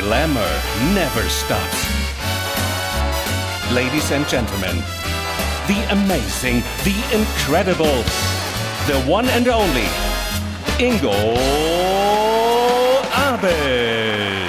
glamour never stops. Ladies and gentlemen, the amazing, the incredible, the one and only Ingo Abel.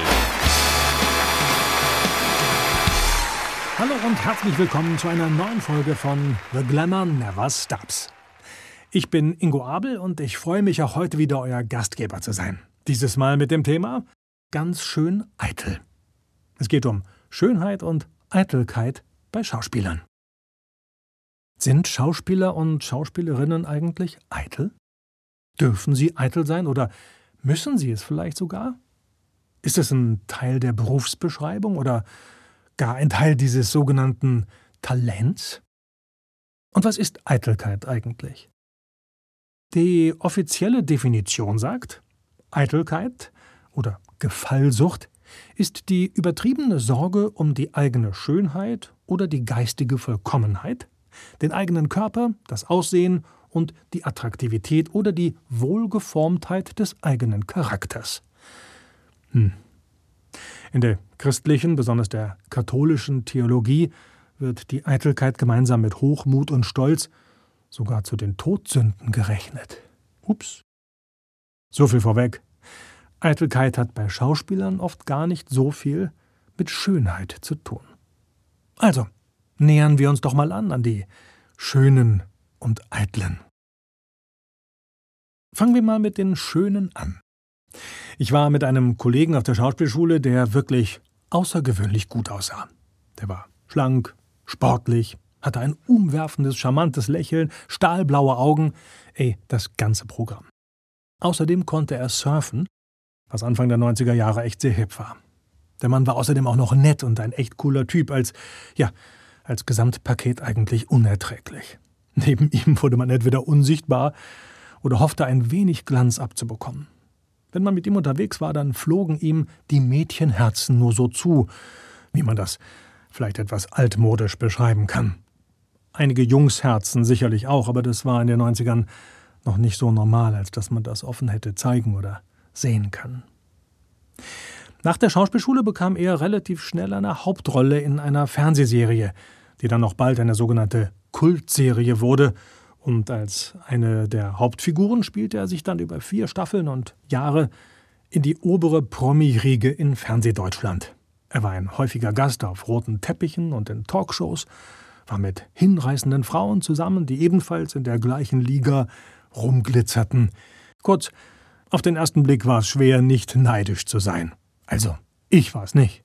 Hallo und herzlich willkommen zu einer neuen Folge von The Glamour Never Stops. Ich bin Ingo Abel und ich freue mich auch heute wieder euer Gastgeber zu sein. Dieses Mal mit dem Thema ganz schön eitel. Es geht um Schönheit und Eitelkeit bei Schauspielern. Sind Schauspieler und Schauspielerinnen eigentlich eitel? Dürfen sie eitel sein oder müssen sie es vielleicht sogar? Ist es ein Teil der Berufsbeschreibung oder gar ein Teil dieses sogenannten Talents? Und was ist Eitelkeit eigentlich? Die offizielle Definition sagt, Eitelkeit oder Gefallsucht ist die übertriebene Sorge um die eigene Schönheit oder die geistige Vollkommenheit, den eigenen Körper, das Aussehen und die Attraktivität oder die Wohlgeformtheit des eigenen Charakters. In der christlichen, besonders der katholischen Theologie wird die Eitelkeit gemeinsam mit Hochmut und Stolz sogar zu den Todsünden gerechnet. Ups. So viel vorweg. Eitelkeit hat bei Schauspielern oft gar nicht so viel mit Schönheit zu tun. Also, nähern wir uns doch mal an die Schönen und Eitlen. Fangen wir mal mit den Schönen an. Ich war mit einem Kollegen auf der Schauspielschule, der wirklich außergewöhnlich gut aussah. Der war schlank, sportlich, hatte ein umwerfendes, charmantes Lächeln, stahlblaue Augen, das ganze Programm. Außerdem konnte er surfen, was Anfang der 90er Jahre echt sehr hip war. Der Mann war außerdem auch noch nett und ein echt cooler Typ, als Gesamtpaket eigentlich unerträglich. Neben ihm wurde man entweder unsichtbar oder hoffte, ein wenig Glanz abzubekommen. Wenn man mit ihm unterwegs war, dann flogen ihm die Mädchenherzen nur so zu, wie man das vielleicht etwas altmodisch beschreiben kann. Einige Jungsherzen sicherlich auch, aber das war in den 90ern noch nicht so normal, als dass man das offen hätte zeigen oder sehen können. Nach der Schauspielschule bekam er relativ schnell eine Hauptrolle in einer Fernsehserie, die dann noch bald eine sogenannte Kultserie wurde. Und als eine der Hauptfiguren spielte er sich dann über 4 Staffeln und Jahre in die obere Promi-Riege in Fernsehdeutschland. Er war ein häufiger Gast auf roten Teppichen und in Talkshows, war mit hinreißenden Frauen zusammen, die ebenfalls in der gleichen Liga rumglitzerten. Kurz, auf den ersten Blick war es schwer, nicht neidisch zu sein. Also, ich war es nicht.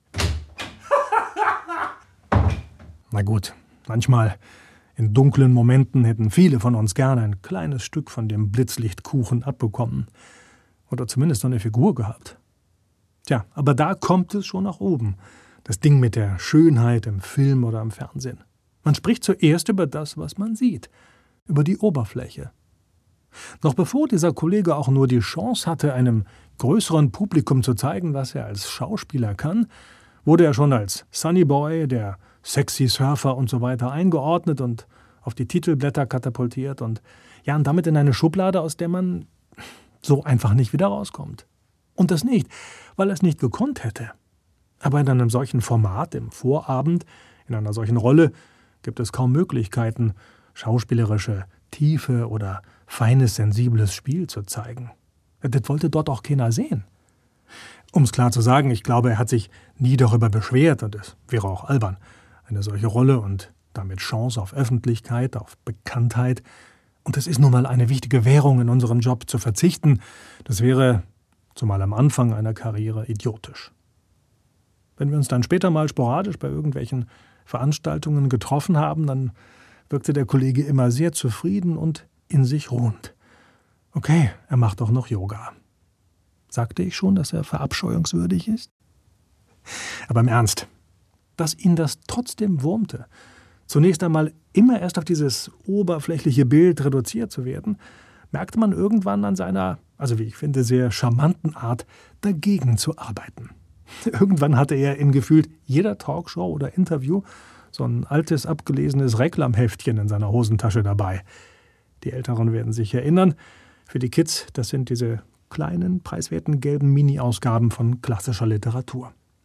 Na gut, manchmal in dunklen Momenten hätten viele von uns gerne ein kleines Stück von dem Blitzlichtkuchen abbekommen. Oder zumindest so eine Figur gehabt. Tja, aber da kommt es schon nach oben. Das Ding mit der Schönheit im Film oder im Fernsehen. Man spricht zuerst über das, was man sieht. Über die Oberfläche. Noch bevor dieser Kollege auch nur die Chance hatte, einem größeren Publikum zu zeigen, was er als Schauspieler kann, wurde er schon als Sunny Boy, der Sexy Surfer und so weiter eingeordnet und auf die Titelblätter katapultiert und damit in eine Schublade, aus der man so einfach nicht wieder rauskommt. Und das nicht, weil er es nicht gekonnt hätte. Aber in einem solchen Format, im Vorabend, in einer solchen Rolle, gibt es kaum Möglichkeiten, schauspielerische Tiefe oder feines, sensibles Spiel zu zeigen. Das wollte dort auch keiner sehen. Um es klar zu sagen, ich glaube, er hat sich nie darüber beschwert, und es wäre auch albern, eine solche Rolle und damit Chance auf Öffentlichkeit, auf Bekanntheit. Und es ist nun mal eine wichtige Währung in unserem Job zu verzichten. Das wäre, zumal am Anfang einer Karriere, idiotisch. Wenn wir uns dann später mal sporadisch bei irgendwelchen Veranstaltungen getroffen haben, dann wirkte der Kollege immer sehr zufrieden und in sich ruhend. Okay, er macht doch noch Yoga. Sagte ich schon, dass er verabscheuungswürdig ist? Aber im Ernst, dass ihn das trotzdem wurmte, zunächst einmal immer erst auf dieses oberflächliche Bild reduziert zu werden, merkte man irgendwann an seiner, wie ich finde, sehr charmanten Art, dagegen zu arbeiten. Irgendwann hatte er in gefühlt jeder Talkshow oder Interview so ein altes, abgelesenes Reklamheftchen in seiner Hosentasche dabei. Die Älteren werden sich erinnern, für die Kids, das sind diese kleinen, preiswerten gelben Mini-Ausgaben von klassischer Literatur.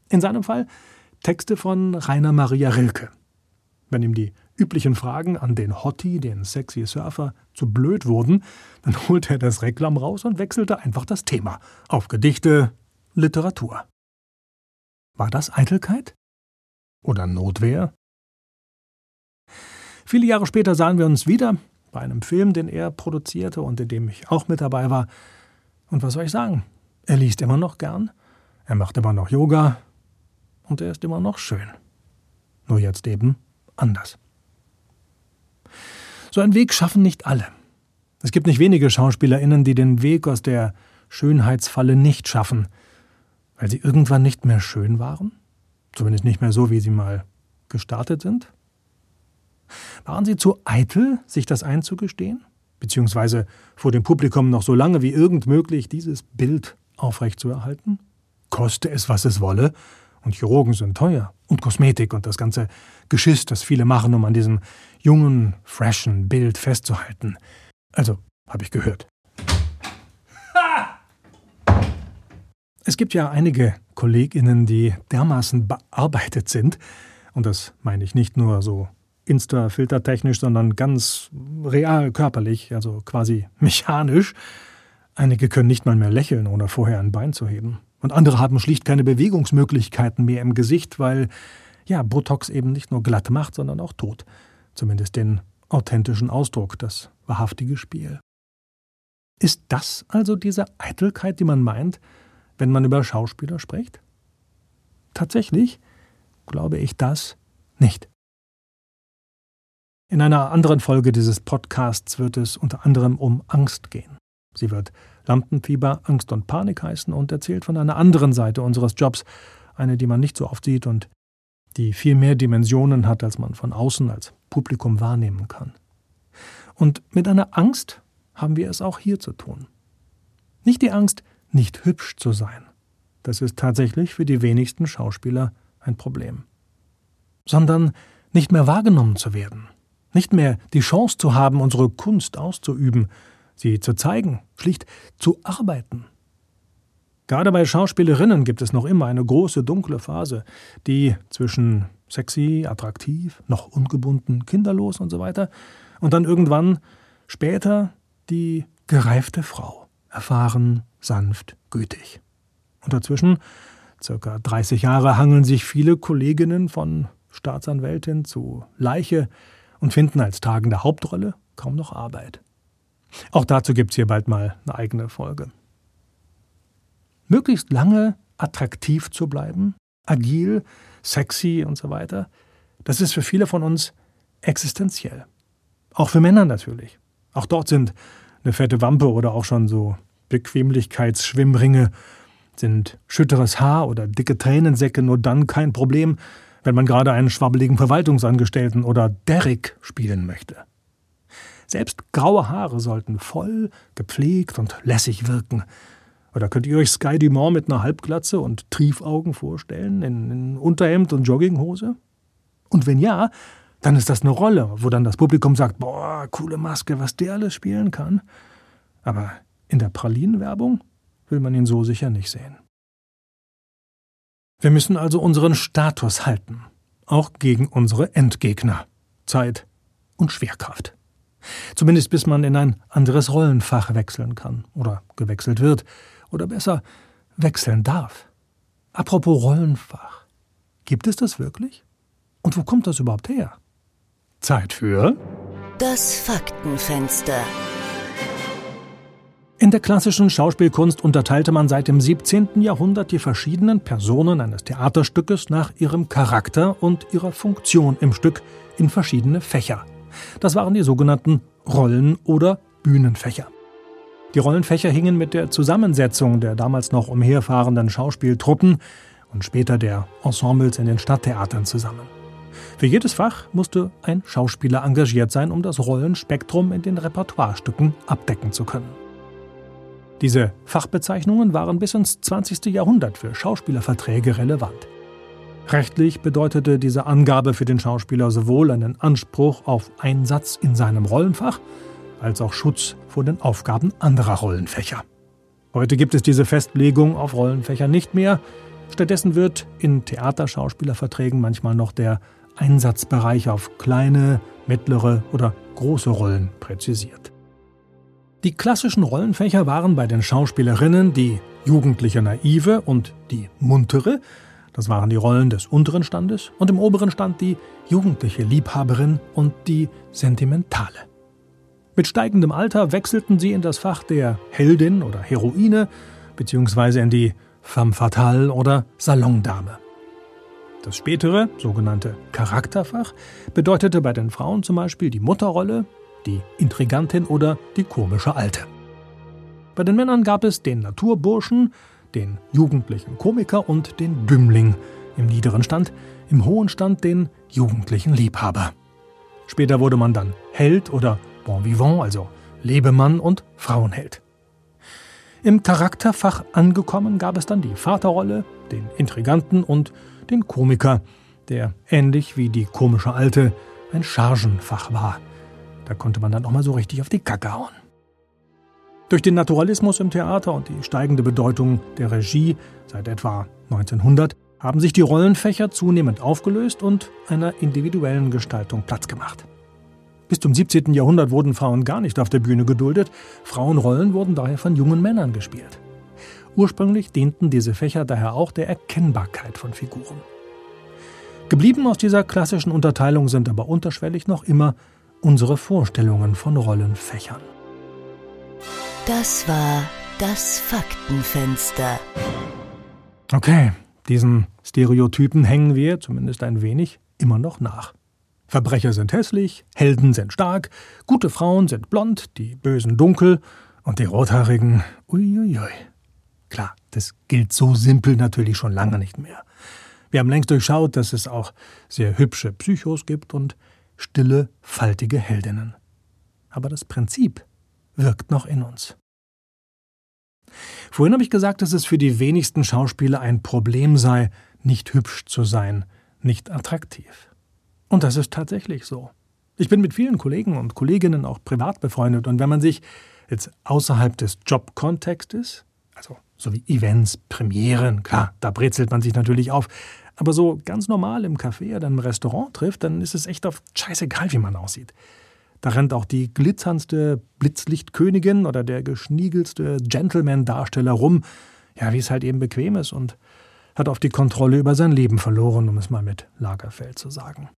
In seinem Fall Texte von Rainer Maria Rilke. Wenn ihm die üblichen Fragen an den Hottie, den sexy Surfer, zu blöd wurden, dann holte er das Reklam raus und wechselte einfach das Thema auf Gedichte, Literatur. War das Eitelkeit? Oder Notwehr? Viele Jahre später sahen wir uns wieder bei einem Film, den er produzierte und in dem ich auch mit dabei war. Und was soll ich sagen? Er liest immer noch gern, er macht immer noch Yoga und er ist immer noch schön. Nur jetzt eben anders. So einen Weg schaffen nicht alle. Es gibt nicht wenige SchauspielerInnen, die den Weg aus der Schönheitsfalle nicht schaffen, weil sie irgendwann nicht mehr schön waren, zumindest nicht mehr so, wie sie mal gestartet sind. Waren sie zu eitel, sich das einzugestehen? Beziehungsweise vor dem Publikum noch so lange wie irgend möglich dieses Bild aufrechtzuerhalten? Koste es, was es wolle. Und Chirurgen sind teuer. Und Kosmetik und das ganze Geschiss, das viele machen, um an diesem jungen, freshen Bild festzuhalten. Also, habe ich gehört. Es gibt ja einige KollegInnen, die dermaßen bearbeitet sind. Und das meine ich nicht nur so Insta-filtertechnisch, sondern ganz real körperlich, also quasi mechanisch. Einige können nicht mal mehr lächeln, ohne vorher ein Bein zu heben. Und andere haben schlicht keine Bewegungsmöglichkeiten mehr im Gesicht, weil ja Botox eben nicht nur glatt macht, sondern auch tot. Zumindest den authentischen Ausdruck, das wahrhaftige Spiel. Ist das also diese Eitelkeit, die man meint, wenn man über Schauspieler spricht? Tatsächlich glaube ich das nicht. In einer anderen Folge dieses Podcasts wird es unter anderem um Angst gehen. Sie wird Lampenfieber, Angst und Panik heißen und erzählt von einer anderen Seite unseres Jobs, eine, die man nicht so oft sieht und die viel mehr Dimensionen hat, als man von außen als Publikum wahrnehmen kann. Und mit einer Angst haben wir es auch hier zu tun. Nicht die Angst, nicht hübsch zu sein. Das ist tatsächlich für die wenigsten Schauspieler ein Problem. Sondern nicht mehr wahrgenommen zu werden. Nicht mehr die Chance zu haben, unsere Kunst auszuüben, sie zu zeigen, schlicht zu arbeiten. Gerade bei Schauspielerinnen gibt es noch immer eine große dunkle Phase, die zwischen sexy, attraktiv, noch ungebunden, kinderlos und so weiter und dann irgendwann später die gereifte Frau, erfahren, sanft, gütig. Und dazwischen, circa 30 Jahre, hangeln sich viele Kolleginnen von Staatsanwältin zu Leiche und finden als tragende Hauptrolle kaum noch Arbeit. Auch dazu gibt es hier bald mal eine eigene Folge. Möglichst lange attraktiv zu bleiben, agil, sexy und so weiter, das ist für viele von uns existenziell. Auch für Männer natürlich. Auch dort sind eine fette Wampe oder auch schon so Bequemlichkeitsschwimmringe, sind schütteres Haar oder dicke Tränensäcke nur dann kein Problem, wenn man gerade einen schwabbeligen Verwaltungsangestellten oder Derrick spielen möchte. Selbst graue Haare sollten voll, gepflegt und lässig wirken. Oder könnt ihr euch Sky Dumont mit einer Halbglatze und Triefaugen vorstellen, in Unterhemd und Jogginghose? Und wenn ja, dann ist das eine Rolle, wo dann das Publikum sagt, boah, coole Maske, was der alles spielen kann. Aber in der Pralinenwerbung will man ihn so sicher nicht sehen. Wir müssen also unseren Status halten, auch gegen unsere Endgegner, Zeit und Schwerkraft. Zumindest bis man in ein anderes Rollenfach wechseln kann oder gewechselt wird oder besser wechseln darf. Apropos Rollenfach, gibt es das wirklich? Und wo kommt das überhaupt her? Zeit für das Faktenfenster. In der klassischen Schauspielkunst unterteilte man seit dem 17. Jahrhundert die verschiedenen Personen eines Theaterstückes nach ihrem Charakter und ihrer Funktion im Stück in verschiedene Fächer. Das waren die sogenannten Rollen- oder Bühnenfächer. Die Rollenfächer hingen mit der Zusammensetzung der damals noch umherfahrenden Schauspieltruppen und später der Ensembles in den Stadttheatern zusammen. Für jedes Fach musste ein Schauspieler engagiert sein, um das Rollenspektrum in den Repertoirestücken abdecken zu können. Diese Fachbezeichnungen waren bis ins 20. Jahrhundert für Schauspielerverträge relevant. Rechtlich bedeutete diese Angabe für den Schauspieler sowohl einen Anspruch auf Einsatz in seinem Rollenfach, als auch Schutz vor den Aufgaben anderer Rollenfächer. Heute gibt es diese Festlegung auf Rollenfächer nicht mehr, Stattdessen wird in Theaterschauspielerverträgen manchmal noch der Einsatzbereich auf kleine, mittlere oder große Rollen präzisiert. Die klassischen Rollenfächer waren bei den Schauspielerinnen die jugendliche Naive und die muntere. Das waren die Rollen des unteren Standes, und im oberen Stand die jugendliche Liebhaberin und die sentimentale. Mit steigendem Alter wechselten sie in das Fach der Heldin oder Heroine bzw. in die femme fatale oder Salondame. Das spätere, sogenannte Charakterfach, bedeutete bei den Frauen zum Beispiel die Mutterrolle, die Intrigantin oder die komische Alte. Bei den Männern gab es den Naturburschen, den jugendlichen Komiker und den Dümmling im niederen Stand, im hohen Stand den jugendlichen Liebhaber. Später wurde man dann Held oder Bon Vivant, also Lebemann und Frauenheld. Im Charakterfach angekommen gab es dann die Vaterrolle, den Intriganten und den Komiker, der ähnlich wie die komische Alte ein Chargenfach war. Da konnte man dann auch mal so richtig auf die Kacke hauen. Durch den Naturalismus im Theater und die steigende Bedeutung der Regie seit etwa 1900 haben sich die Rollenfächer zunehmend aufgelöst und einer individuellen Gestaltung Platz gemacht. Bis zum 17. Jahrhundert wurden Frauen gar nicht auf der Bühne geduldet. Frauenrollen wurden daher von jungen Männern gespielt. Ursprünglich dienten diese Fächer daher auch der Erkennbarkeit von Figuren. Geblieben aus dieser klassischen Unterteilung sind aber unterschwellig noch immer unsere Vorstellungen von Rollenfächern. Das war das Faktenfenster. Okay, diesen Stereotypen hängen wir, zumindest ein wenig, immer noch nach. Verbrecher sind hässlich, Helden sind stark, gute Frauen sind blond, die Bösen dunkel und die Rothaarigen, uiuiui. Klar, das gilt so simpel natürlich schon lange nicht mehr. Wir haben längst durchschaut, dass es auch sehr hübsche Psychos gibt und stille, faltige Heldinnen. Aber das Prinzip wirkt noch in uns. Vorhin habe ich gesagt, dass es für die wenigsten Schauspieler ein Problem sei, nicht hübsch zu sein, nicht attraktiv. Und das ist tatsächlich so. Ich bin mit vielen Kollegen und Kolleginnen auch privat befreundet, und wenn man sich jetzt außerhalb des Jobkontextes, also so wie Events, Premieren, klar, da brezelt man sich natürlich auf, aber so ganz normal im Café oder im Restaurant trifft, dann ist es echt oft scheißegal, wie man aussieht. Da rennt auch die glitzerndste Blitzlichtkönigin oder der geschniegelste Gentleman-Darsteller rum, ja, wie es halt eben bequem ist, und hat oft die Kontrolle über sein Leben verloren, um es mal mit Lagerfeld zu sagen.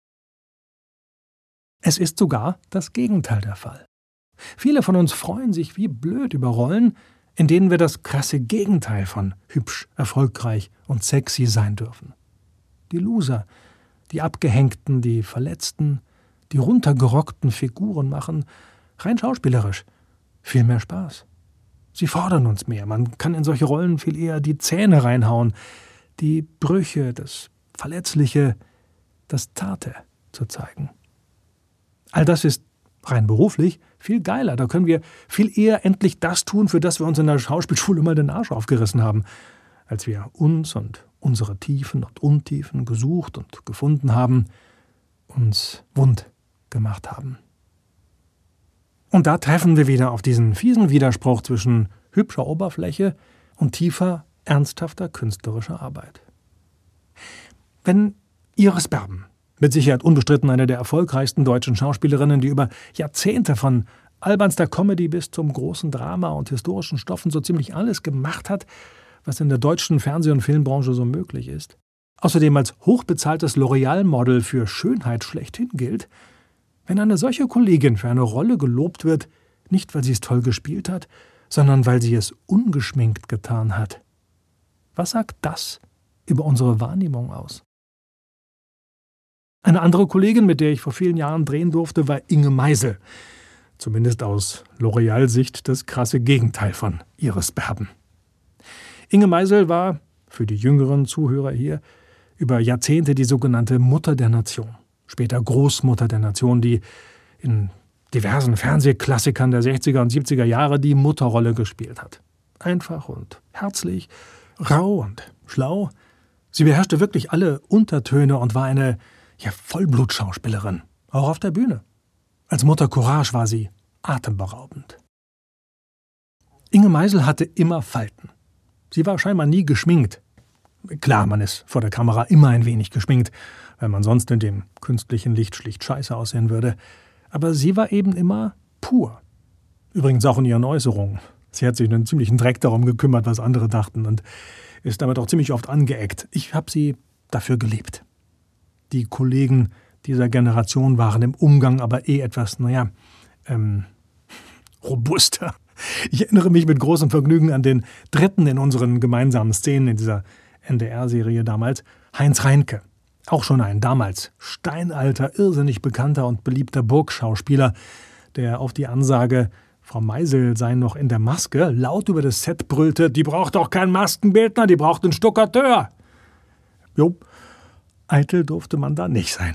Es ist sogar das Gegenteil der Fall. Viele von uns freuen sich wie blöd über Rollen, in denen wir das krasse Gegenteil von hübsch, erfolgreich und sexy sein dürfen. Die Loser, die Abgehängten, die Verletzten, die runtergerockten Figuren machen, rein schauspielerisch, viel mehr Spaß. Sie fordern uns mehr, man kann in solche Rollen viel eher die Zähne reinhauen, die Brüche, das Verletzliche, das Zarte zu zeigen. All das ist rein beruflich viel geiler. Da können wir viel eher endlich das tun, für das wir uns in der Schauspielschule mal den Arsch aufgerissen haben, als wir uns und unsere Tiefen und Untiefen gesucht und gefunden haben, uns wund gemacht haben. Und da treffen wir wieder auf diesen fiesen Widerspruch zwischen hübscher Oberfläche und tiefer, ernsthafter künstlerischer Arbeit. Wenn Iris Berben, mit Sicherheit unbestritten eine der erfolgreichsten deutschen Schauspielerinnen, die über Jahrzehnte von albernster Comedy bis zum großen Drama und historischen Stoffen so ziemlich alles gemacht hat, was in der deutschen Fernseh- und Filmbranche so möglich ist, außerdem als hochbezahltes L'Oreal-Model für Schönheit schlechthin gilt, wenn eine solche Kollegin für eine Rolle gelobt wird, nicht weil sie es toll gespielt hat, sondern weil sie es ungeschminkt getan hat. Was sagt das über unsere Wahrnehmung aus? Eine andere Kollegin, mit der ich vor vielen Jahren drehen durfte, war Inge Meisel. Zumindest aus L'Oreal-Sicht das krasse Gegenteil von Iris Berben. Inge Meisel war, für die jüngeren Zuhörer hier, über Jahrzehnte die sogenannte Mutter der Nation, später Großmutter der Nation, die in diversen Fernsehklassikern der 60er und 70er Jahre die Mutterrolle gespielt hat. Einfach und herzlich, rau und schlau. Sie beherrschte wirklich alle Untertöne und war eine Vollblutschauspielerin, auch auf der Bühne. Als Mutter Courage war sie atemberaubend. Inge Meisel hatte immer Falten. Sie war scheinbar nie geschminkt. Klar, man ist vor der Kamera immer ein wenig geschminkt, weil man sonst in dem künstlichen Licht schlicht scheiße aussehen würde. Aber sie war eben immer pur. Übrigens auch in ihren Äußerungen. Sie hat sich einen ziemlichen Dreck darum gekümmert, was andere dachten und ist damit auch ziemlich oft angeeckt. Ich habe sie dafür geliebt. Die Kollegen dieser Generation waren im Umgang aber etwas, robuster. Ich erinnere mich mit großem Vergnügen an den dritten in unseren gemeinsamen Szenen in dieser NDR-Serie damals, Heinz Reinke. Auch schon ein damals steinalter, irrsinnig bekannter und beliebter Burgschauspieler, der auf die Ansage, Frau Meisel sei noch in der Maske, laut über das Set brüllte, die braucht doch keinen Maskenbildner, die braucht einen Stuckateur. Jo, eitel durfte man da nicht sein.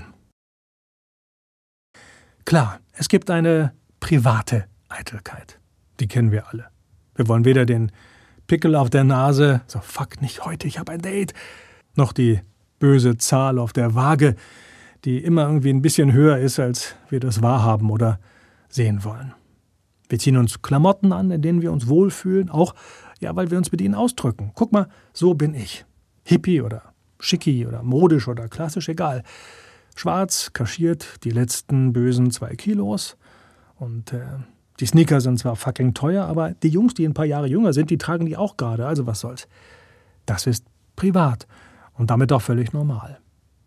Klar, es gibt eine private Eitelkeit. Die kennen wir alle. Wir wollen weder den Pickel auf der Nase, so fuck nicht heute, ich habe ein Date, noch die böse Zahl auf der Waage, die immer irgendwie ein bisschen höher ist, als wir das wahrhaben oder sehen wollen. Wir ziehen uns Klamotten an, in denen wir uns wohlfühlen, auch weil wir uns mit ihnen ausdrücken. Guck mal, so bin ich. Hippie oder schicki oder modisch oder klassisch, egal. Schwarz, kaschiert, die letzten bösen 2 Kilos und die Sneaker sind zwar fucking teuer, aber die Jungs, die ein paar Jahre jünger sind, die tragen die auch gerade, also was soll's. Das ist privat und damit auch völlig normal.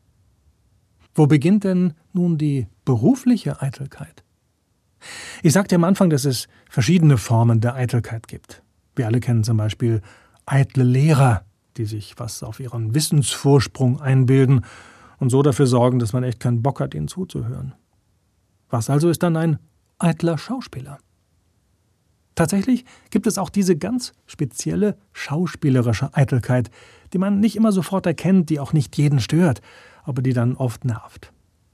Wo beginnt denn nun die berufliche Eitelkeit? Ich sagte am Anfang, dass es verschiedene Formen der Eitelkeit gibt. Wir alle kennen zum Beispiel eitle Lehrer, die sich was auf ihren Wissensvorsprung einbilden und so dafür sorgen, dass man echt keinen Bock hat, ihnen zuzuhören. Was also ist dann ein eitler Schauspieler? Tatsächlich gibt es auch diese ganz spezielle schauspielerische Eitelkeit, die man nicht immer sofort erkennt, die auch nicht jeden stört, aber die dann oft nervt.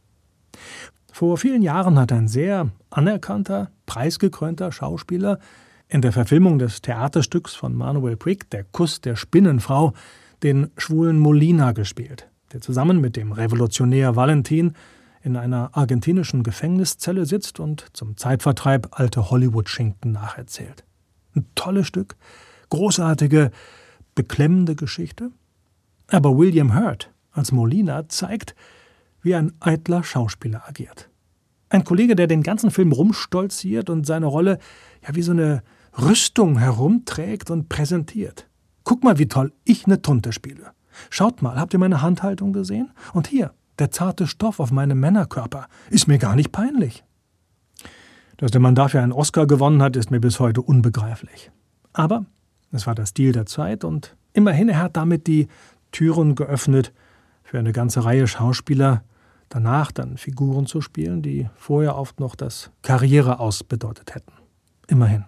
Vor vielen Jahren hat ein sehr anerkannter, preisgekrönter Schauspieler in der Verfilmung des Theaterstücks von Manuel Puig, Der Kuss der Spinnenfrau, den schwulen Molina gespielt, der zusammen mit dem Revolutionär Valentin in einer argentinischen Gefängniszelle sitzt und zum Zeitvertreib alte Hollywood-Schinken nacherzählt. Ein tolles Stück, großartige, beklemmende Geschichte. Aber William Hurt als Molina zeigt, wie ein eitler Schauspieler agiert. Ein Kollege, der den ganzen Film rumstolziert und seine Rolle wie so eine Rüstung herumträgt und präsentiert. Guck mal, wie toll ich eine Tunte spiele. Schaut mal, habt ihr meine Handhaltung gesehen? Und hier, der zarte Stoff auf meinem Männerkörper. Ist mir gar nicht peinlich. Dass der Mann dafür einen Oscar gewonnen hat, ist mir bis heute unbegreiflich. Aber es war der Stil der Zeit und immerhin, er hat damit die Türen geöffnet für eine ganze Reihe Schauspieler, danach dann Figuren zu spielen, die vorher oft noch das Karriere aus bedeutet hätten. Immerhin.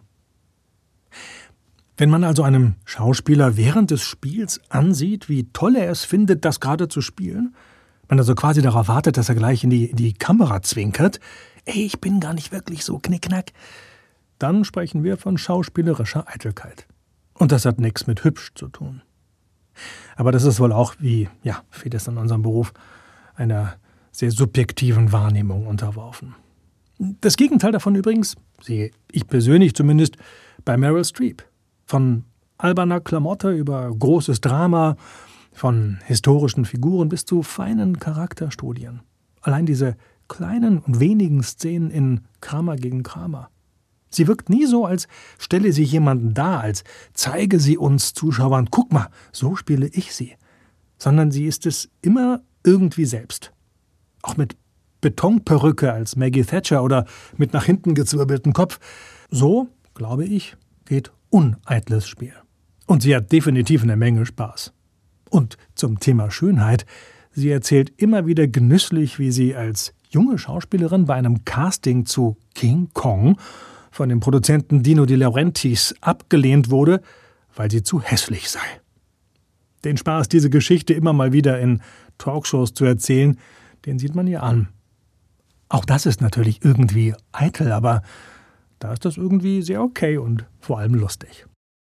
Wenn man also einem Schauspieler während des Spiels ansieht, wie toll er es findet, das gerade zu spielen, man also quasi darauf wartet, dass er gleich in die Kamera zwinkert, ich bin gar nicht wirklich so knickknack, dann sprechen wir von schauspielerischer Eitelkeit. Und das hat nichts mit hübsch zu tun. Aber das ist wohl auch, wie vieles in unserem Beruf, einer sehr subjektiven Wahrnehmung unterworfen. Das Gegenteil davon übrigens, sehe ich persönlich zumindest, bei Meryl Streep. Von alberner Klamotte über großes Drama, von historischen Figuren bis zu feinen Charakterstudien. Allein diese kleinen und wenigen Szenen in Kramer gegen Kramer. Sie wirkt nie so, als stelle sie jemanden dar, als zeige sie uns Zuschauern, guck mal, so spiele ich sie. Sondern sie ist es immer irgendwie selbst. Auch mit Betonperücke als Maggie Thatcher oder mit nach hinten gezwirbeltem Kopf. So, glaube ich, geht uneitles Spiel. Und sie hat definitiv eine Menge Spaß. Und zum Thema Schönheit, sie erzählt immer wieder genüsslich, wie sie als junge Schauspielerin bei einem Casting zu King Kong von dem Produzenten Dino De Laurentiis abgelehnt wurde, weil sie zu hässlich sei. Den Spaß, diese Geschichte immer mal wieder in Talkshows zu erzählen, den sieht man ihr an. Auch das ist natürlich irgendwie eitel, aber da ist das irgendwie sehr okay und vor allem lustig.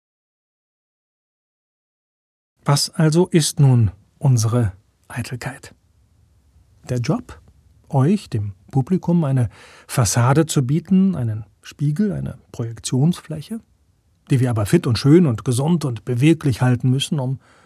Was also ist nun unsere Eitelkeit? Der Job, euch, dem Publikum, eine Fassade zu bieten, einen Spiegel, eine Projektionsfläche, die wir aber fit und schön und gesund und beweglich halten müssen, um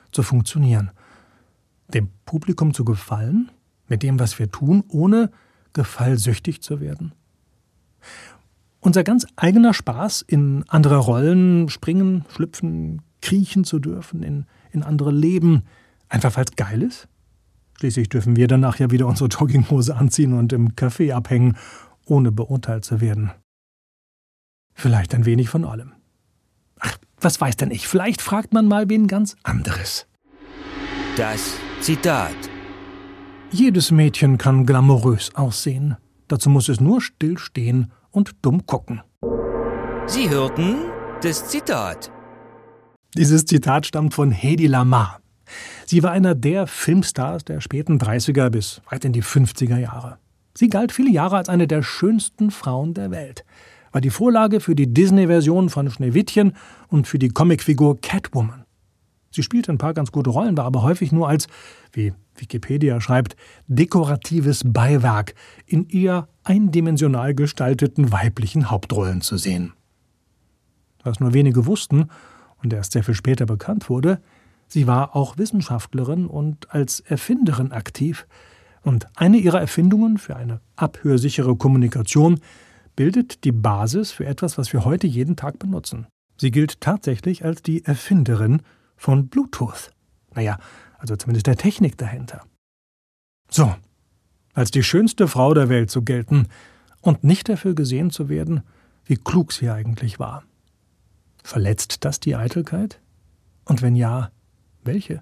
zu funktionieren. Dem Publikum zu gefallen, mit dem, was wir tun, ohne gefallsüchtig zu werden. Unser ganz eigener Spaß, in andere Rollen springen, schlüpfen, kriechen zu dürfen, in andere Leben, einfach weil es geil ist. Schließlich dürfen wir danach ja wieder unsere Jogginghose anziehen und im Café abhängen, ohne beurteilt zu werden. Vielleicht ein wenig von allem. Ach, was weiß denn ich? Vielleicht fragt man mal wen ganz anderes. Das Zitat. Jedes Mädchen kann glamourös aussehen. Dazu muss es nur still stehen und dumm gucken. Sie hörten das Zitat. Dieses Zitat stammt von Hedy Lamarr. Sie war einer der Filmstars der späten 30er bis weit in die 50er Jahre. Sie galt viele Jahre als eine der schönsten Frauen der Welt, war die Vorlage für die Disney-Version von Schneewittchen und für die Comicfigur Catwoman. Sie spielte ein paar ganz gute Rollen, war aber häufig nur als, wie Wikipedia schreibt, dekoratives Beiwerk in eher eindimensional gestalteten weiblichen Hauptrollen zu sehen. Was nur wenige wussten und erst sehr viel später bekannt wurde, sie war auch Wissenschaftlerin und als Erfinderin aktiv. Und eine ihrer Erfindungen für eine abhörsichere Kommunikation bildet die Basis für etwas, was wir heute jeden Tag benutzen. Sie gilt tatsächlich als die Erfinderin von Bluetooth. Naja, also zumindest der Technik dahinter. So, als die schönste Frau der Welt zu gelten und nicht dafür gesehen zu werden, wie klug sie eigentlich war. Verletzt das die Eitelkeit? Und wenn ja, welche?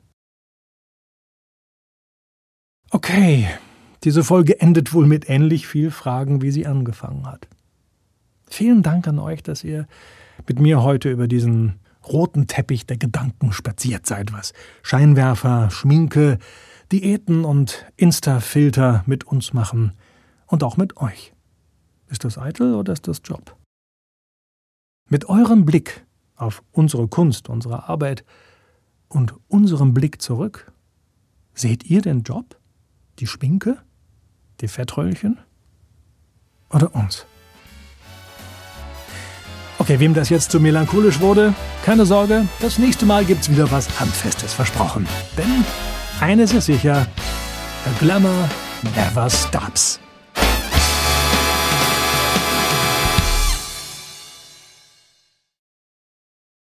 Okay, diese Folge endet wohl mit ähnlich viel Fragen, wie sie angefangen hat. Vielen Dank an euch, dass ihr mit mir heute über diesen roten Teppich der Gedanken spaziert seid, was Scheinwerfer, Schminke, Diäten und Insta-Filter mit uns machen und auch mit euch. Ist das eitel oder ist das Job? Mit eurem Blick auf unsere Kunst, unsere Arbeit und unserem Blick zurück, seht ihr den Job, die Schminke, die Fettröllchen oder uns? Okay, wem das jetzt zu melancholisch wurde, keine Sorge, das nächste Mal gibt's wieder was Handfestes versprochen. Denn eines ist sicher, the glamour never stops.